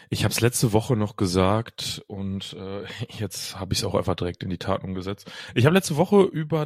Ich habe es letzte Woche noch gesagt und jetzt habe ich es auch einfach direkt in die Tat umgesetzt. Ich habe letzte Woche über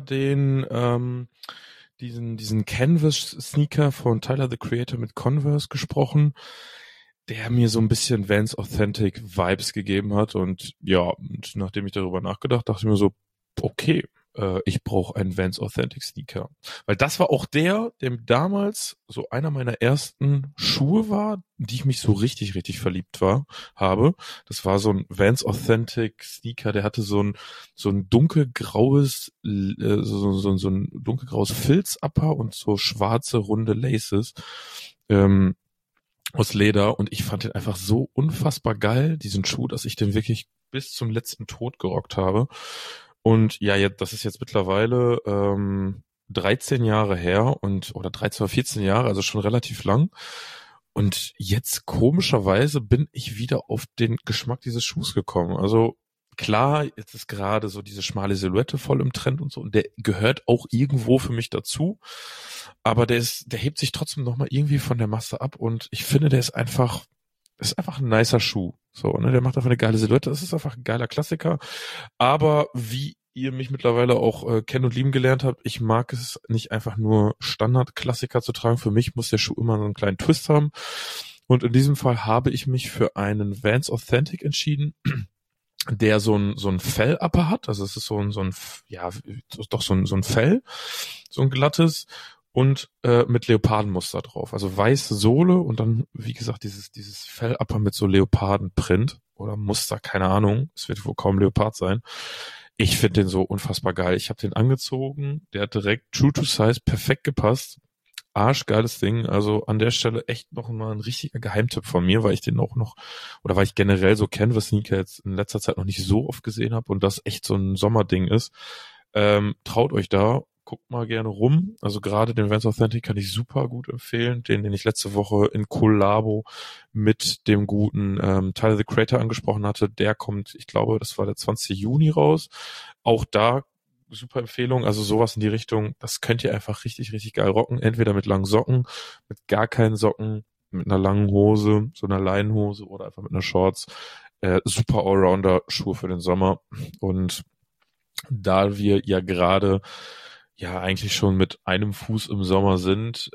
diesen Canvas-Sneaker von Tyler, the Creator mit Converse gesprochen, der mir so ein bisschen Vans Authentic Vibes gegeben hat. Und ja, und nachdem ich darüber nachgedacht, dachte ich mir so, okay, ich brauche einen Vans Authentic Sneaker. Weil das war auch der damals so einer meiner ersten Schuhe war, die ich mich so richtig, richtig verliebt habe. Das war so ein Vans Authentic Sneaker, der hatte so ein dunkelgraues, so ein dunkelgraues Filzupper und so schwarze, runde Laces. Aus Leder, und ich fand den einfach so unfassbar geil, diesen Schuh, dass ich den wirklich bis zum letzten Tod gerockt habe. Und ja, das ist jetzt mittlerweile 13 Jahre her oder 13 oder 14 Jahre, also schon relativ lang. Und jetzt komischerweise bin ich wieder auf den Geschmack dieses Schuhs gekommen. Also klar, jetzt ist gerade so diese schmale Silhouette voll im Trend und so, und der gehört auch irgendwo für mich dazu. Aber der hebt sich trotzdem nochmal irgendwie von der Masse ab, und ich finde, ist einfach ein nicer Schuh. So, ne, der macht einfach eine geile Silhouette. Das ist einfach ein geiler Klassiker. Aber wie ihr mich mittlerweile auch kennen und lieben gelernt habt, ich mag es nicht einfach nur Standard-Klassiker zu tragen. Für mich muss der Schuh immer so einen kleinen Twist haben. Und in diesem Fall habe ich mich für einen Vans Authentic entschieden, der so ein Fellupper hat. Also es ist so ein ja, doch so ein Fell, so ein glattes, und mit Leopardenmuster drauf. Also weiße Sohle und dann, wie gesagt, dieses Fellupper mit so Leopardenprint oder Muster, keine Ahnung. Es wird wohl kaum Leopard sein. Ich finde den so unfassbar geil. Ich habe den angezogen, der hat direkt true to size perfekt gepasst. Arschgeiles Ding. Also an der Stelle echt noch mal ein richtiger Geheimtipp von mir, weil ich den auch noch, oder weil ich generell so Canvas-Sneaker jetzt in letzter Zeit noch nicht so oft gesehen habe und das echt so ein Sommerding ist. Traut euch da, guckt mal gerne rum. Also gerade den Vans Authentic kann ich super gut empfehlen. Den ich letzte Woche in Kollabo mit dem guten Tyler, the Creator angesprochen hatte. Der kommt, ich glaube, das war der 20. Juni raus. Auch da super Empfehlung. Also sowas in die Richtung, das könnt ihr einfach richtig, richtig geil rocken. Entweder mit langen Socken, mit gar keinen Socken, mit einer langen Hose, so einer Leinenhose oder einfach mit einer Shorts. Super Allrounder-Schuhe für den Sommer. Und da wir ja gerade ja eigentlich schon mit einem Fuß im Sommer sind,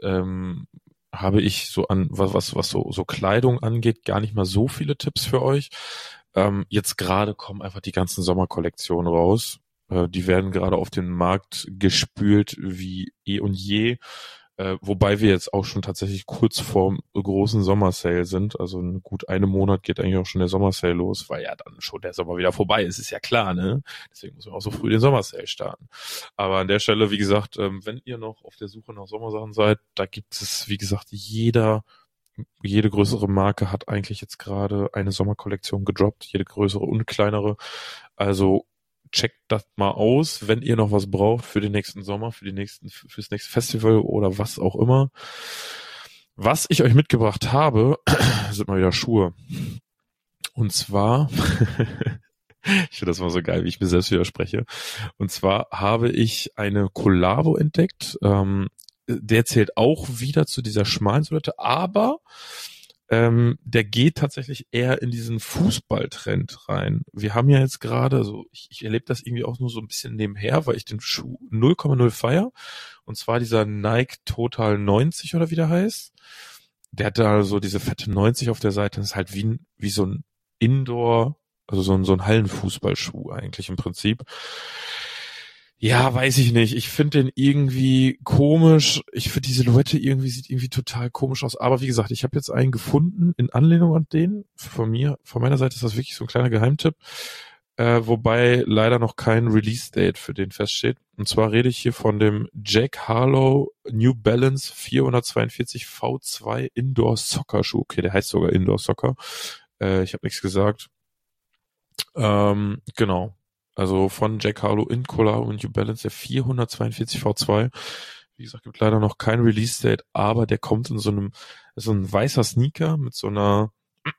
habe ich so was so Kleidung angeht, gar nicht mal so viele Tipps für euch. Jetzt gerade kommen einfach die ganzen Sommerkollektionen raus. Die werden gerade auf den Markt gespült wie eh und je. Wobei wir jetzt auch schon tatsächlich kurz vorm großen Sommersale sind. Also in gut einem Monat geht eigentlich auch schon der Sommersale los, weil ja dann schon der Sommer wieder vorbei ist, ist ja klar, ne? Deswegen muss man auch so früh den Sommersale starten. Aber an der Stelle, wie gesagt, wenn ihr noch auf der Suche nach Sommersachen seid, da gibt es, wie gesagt, jede größere Marke hat eigentlich jetzt gerade eine Sommerkollektion gedroppt, jede größere und kleinere. Also checkt das mal aus, wenn ihr noch was braucht für den nächsten Sommer, fürs nächste Festival oder was auch immer. Was ich euch mitgebracht habe, sind mal wieder Schuhe. Und zwar, ich finde das mal so geil, wie ich mir selbst widerspreche. Und zwar habe ich eine Collabo entdeckt. Der zählt auch wieder zu dieser schmalen Silhouette, aber der geht tatsächlich eher in diesen Fußballtrend rein. Wir haben ja jetzt gerade, also ich erlebe das irgendwie auch nur so ein bisschen nebenher, weil ich den Schuh 0,0 feier. Und zwar dieser Nike Total 90 oder wie der heißt. Der hat da so diese fette 90 auf der Seite. Das ist halt wie so ein Indoor, also so ein Hallenfußballschuh eigentlich im Prinzip. Ja, weiß ich nicht. Ich finde den irgendwie komisch. Ich finde die Silhouette sieht irgendwie total komisch aus. Aber wie gesagt, ich habe jetzt einen gefunden in Anlehnung an den. Von meiner Seite ist das wirklich so ein kleiner Geheimtipp. Wobei leider noch kein Release-Date für den feststeht. Und zwar rede ich hier von dem Jack Harlow New Balance 442 V2 Indoor Soccer Schuh. Okay, der heißt sogar Indoor Soccer. Ich habe nichts gesagt. Genau. Also von Jack Harlow in Collabo und New Balance der 442 V2. Wie gesagt, gibt leider noch kein Release-Date, aber der kommt in so ein weißer Sneaker mit so einer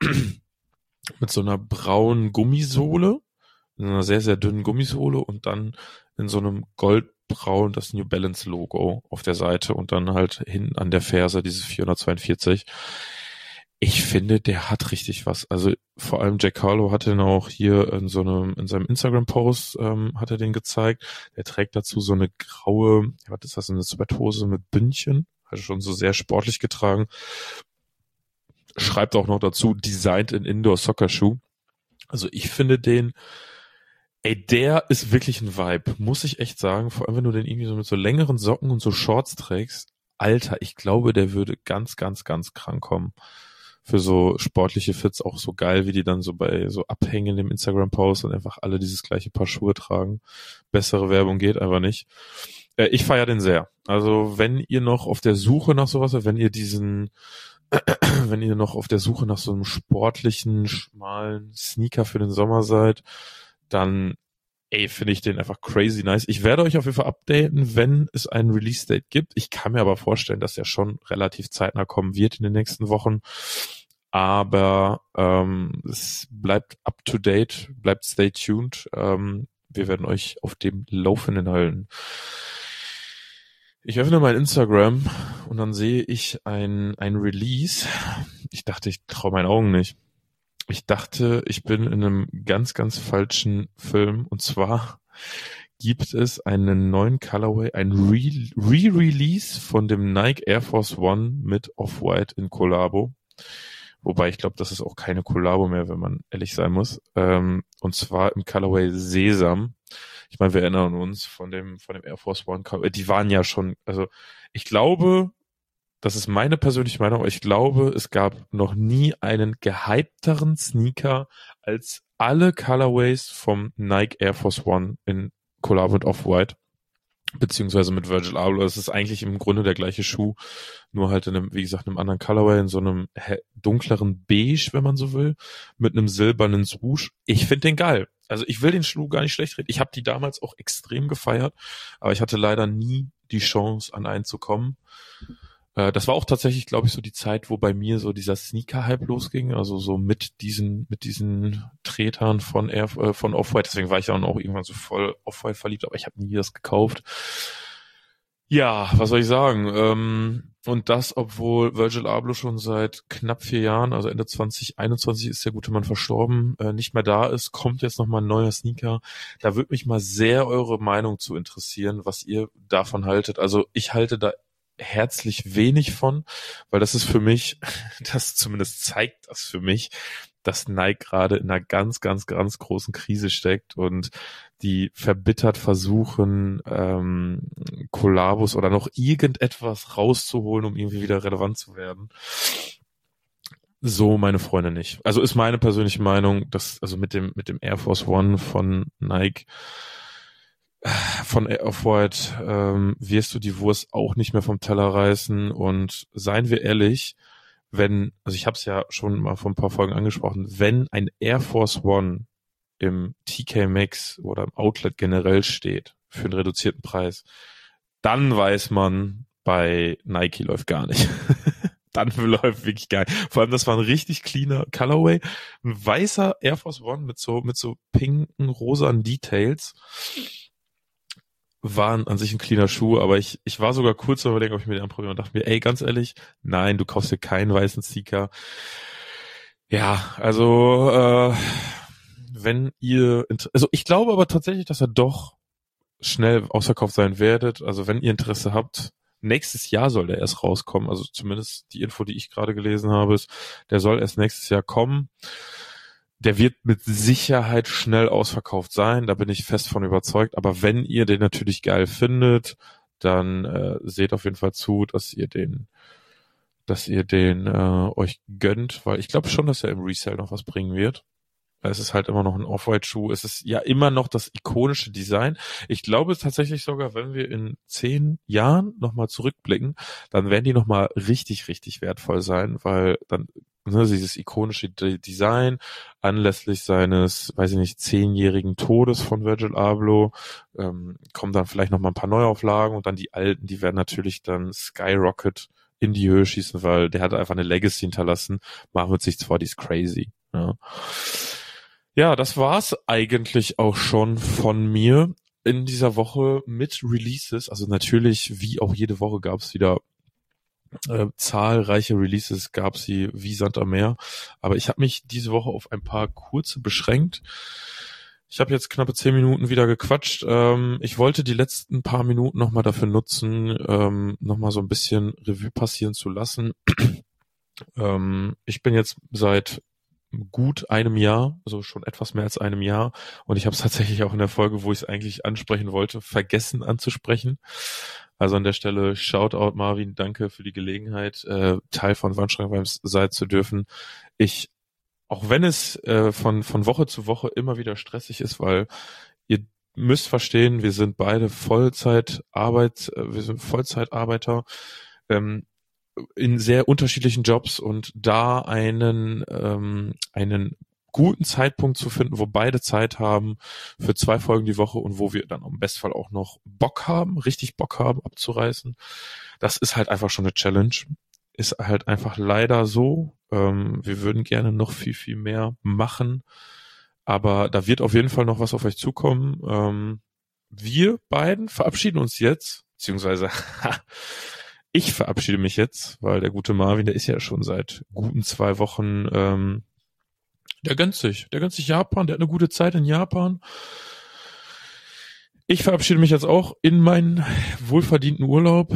braunen Gummisohle, in einer sehr, sehr dünnen Gummisohle und dann in so einem goldbraun das New Balance Logo auf der Seite und dann halt hinten an der Ferse dieses 442. Ich finde, der hat richtig was. Also vor allem Jack Harlow hat den auch hier in seinem Instagram-Post hat er den gezeigt. Der trägt dazu so eine graue, was ist das, eine Sweathose mit Bündchen. Hat er schon so sehr sportlich getragen. Schreibt auch noch dazu, designed in Indoor Soccer Shoe. Also ich finde den, der ist wirklich ein Vibe, muss ich echt sagen. Vor allem, wenn du den irgendwie so mit so längeren Socken und so Shorts trägst. Alter, ich glaube, der würde ganz, ganz, ganz krank kommen. Für so sportliche Fits auch so geil, wie die dann so bei so Abhängen im Instagram-Post und einfach alle dieses gleiche Paar Schuhe tragen. Bessere Werbung geht einfach nicht. Ich feiere den sehr. Also wenn ihr noch auf der Suche nach sowas seid, wenn ihr noch auf der Suche nach so einem sportlichen, schmalen Sneaker für den Sommer seid, dann finde ich den einfach crazy nice. Ich werde euch auf jeden Fall updaten, wenn es einen Release-Date gibt. Ich kann mir aber vorstellen, dass der schon relativ zeitnah kommen wird in den nächsten Wochen. Aber es bleibt up to date, bleibt stay tuned. Wir werden euch auf dem Laufenden halten. Ich öffne mein Instagram und dann sehe ich ein Release. Ich dachte, ich traue meinen Augen nicht. Ich dachte, ich bin in einem ganz, ganz falschen Film. Und zwar gibt es einen neuen Colorway, ein Re-Release von dem Nike Air Force One mit Off-White in Collabo. Wobei ich glaube, das ist auch keine Collabo mehr, wenn man ehrlich sein muss. Und zwar im Colorway Sesam. Ich meine, wir erinnern uns von dem Air Force One Colorway. Die waren ja schon, also ich glaube, das ist meine persönliche Meinung, aber ich glaube, es gab noch nie einen gehypteren Sneaker als alle Colorways vom Nike Air Force One in Collab mit Off-White, beziehungsweise mit Virgil Abloh. Es ist eigentlich im Grunde der gleiche Schuh, nur halt in einem, wie gesagt, einem anderen Colorway, in so einem dunkleren Beige, wenn man so will, mit einem silbernen Swoosh. Ich finde den geil. Also ich will den Schuh gar nicht schlecht reden. Ich habe die damals auch extrem gefeiert, aber ich hatte leider nie die Chance, an einen zu kommen. Das war auch tatsächlich, glaube ich, so die Zeit, wo bei mir so dieser Sneaker-Hype losging, also so mit diesen Tretern von Off-White. Deswegen war ich dann auch irgendwann so voll Off-White verliebt, aber ich habe nie das gekauft. Ja, was soll ich sagen? Und das, obwohl Virgil Abloh schon seit knapp 4 Jahren, also Ende 2021 ist der gute Mann verstorben, nicht mehr da ist, kommt jetzt nochmal ein neuer Sneaker. Da würde mich mal sehr eure Meinung zu interessieren, was ihr davon haltet. Also ich halte da herzlich wenig von, weil das ist für mich, das zumindest zeigt das für mich, dass Nike gerade in einer ganz, ganz, ganz großen Krise steckt und die verbittert versuchen, Kollabos oder noch irgendetwas rauszuholen, um irgendwie wieder relevant zu werden. So meine Freunde nicht. Also ist meine persönliche Meinung, dass also mit dem Air Force One von Nike von Off-White wirst du die Wurst auch nicht mehr vom Teller reißen. Und seien wir ehrlich, also ich habe es ja schon mal vor ein paar Folgen angesprochen, wenn ein Air Force One im TK Maxx oder im Outlet generell steht für einen reduzierten Preis, dann weiß man, bei Nike läuft gar nicht. Dann läuft wirklich geil. Vor allem, das war ein richtig cleaner Colorway. Ein weißer Air Force One mit so pinken, rosanen Details. War an sich ein cleaner Schuh, aber ich war sogar kurz überlegen, ob ich mir den anprobiere und dachte mir, ganz ehrlich, nein, du kaufst dir keinen weißen Sneaker. Ja, also wenn ihr, also ich glaube aber tatsächlich, dass er doch schnell ausverkauft sein werdet. Also wenn ihr Interesse habt, nächstes Jahr soll der erst rauskommen. Also zumindest die Info, die ich gerade gelesen habe, ist, der soll erst nächstes Jahr kommen. Der wird mit Sicherheit schnell ausverkauft sein, da bin ich fest von überzeugt. Aber wenn ihr den natürlich geil findet, dann seht auf jeden Fall zu, dass ihr den euch gönnt, weil ich glaube schon, dass er im Resale noch was bringen wird. Es ist halt immer noch ein Off-White-Schuh. Es ist ja immer noch das ikonische Design. Ich glaube tatsächlich sogar, wenn wir in 10 Jahren nochmal zurückblicken, dann werden die nochmal richtig, richtig wertvoll sein, weil dann dieses ikonische Design anlässlich seines, weiß ich nicht, 10-jährigen Todes von Virgil Abloh, kommen dann vielleicht nochmal ein paar Neuauflagen und dann die alten, die werden natürlich dann Skyrocket in die Höhe schießen, weil der hat einfach eine Legacy hinterlassen. Machen wir uns nichts vor, die ist crazy. Ja, das war's eigentlich auch schon von mir in dieser Woche mit Releases. Also natürlich, wie auch jede Woche, gab es wieder Zahlreiche Releases gab sie wie Sand am Meer. Aber ich habe mich diese Woche auf ein paar kurze beschränkt. Ich habe jetzt knappe 10 Minuten wieder gequatscht. Ich wollte die letzten paar Minuten nochmal dafür nutzen, nochmal so ein bisschen Revue passieren zu lassen. Ich bin jetzt seit gut einem Jahr, also schon etwas mehr als einem Jahr, und ich habe es tatsächlich auch in der Folge, wo ich es eigentlich ansprechen wollte, vergessen anzusprechen. Also an der Stelle Shoutout Marvin, danke für die Gelegenheit, Teil von Wandschrank Vibes sein zu dürfen. Auch wenn es von Woche zu Woche immer wieder stressig ist, weil ihr müsst verstehen, wir sind beide wir sind Vollzeitarbeiter, in sehr unterschiedlichen Jobs, und da einen guten Zeitpunkt zu finden, wo beide Zeit haben für 2 Folgen die Woche und wo wir dann im Bestfall auch noch richtig Bock haben abzureißen, das ist halt einfach schon eine Challenge. Ist halt einfach leider so. Wir würden gerne noch viel, viel mehr machen, aber da wird auf jeden Fall noch was auf euch zukommen. Wir beiden verabschieden uns jetzt, beziehungsweise ich verabschiede mich jetzt, weil der gute Marvin, der ist ja schon seit guten 2 Wochen, der gönnt sich Japan, der hat eine gute Zeit in Japan. Ich verabschiede mich jetzt auch in meinen wohlverdienten Urlaub.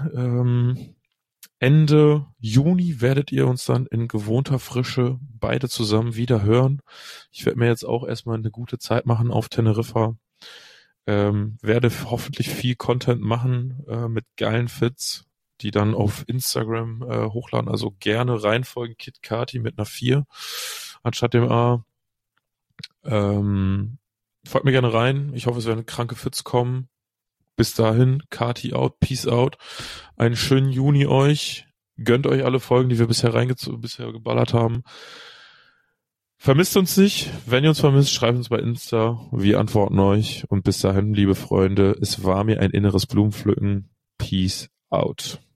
Ende Juni werdet ihr uns dann in gewohnter Frische beide zusammen wieder hören. Ich werde mir jetzt auch erstmal eine gute Zeit machen auf Teneriffa. Werde hoffentlich viel Content machen mit geilen Fits, die dann auf Instagram hochladen. Also gerne reinfolgen, Kit Kati mit einer 4 anstatt dem A. Folgt mir gerne rein. Ich hoffe, es werden kranke Fits kommen. Bis dahin, Kati out, Peace out. Einen schönen Juni euch. Gönnt euch alle Folgen, die wir bisher geballert haben. Vermisst uns nicht. Wenn ihr uns vermisst, schreibt uns bei Insta. Wir antworten euch. Und bis dahin, liebe Freunde, es war mir ein inneres Blumenpflücken. Peace out.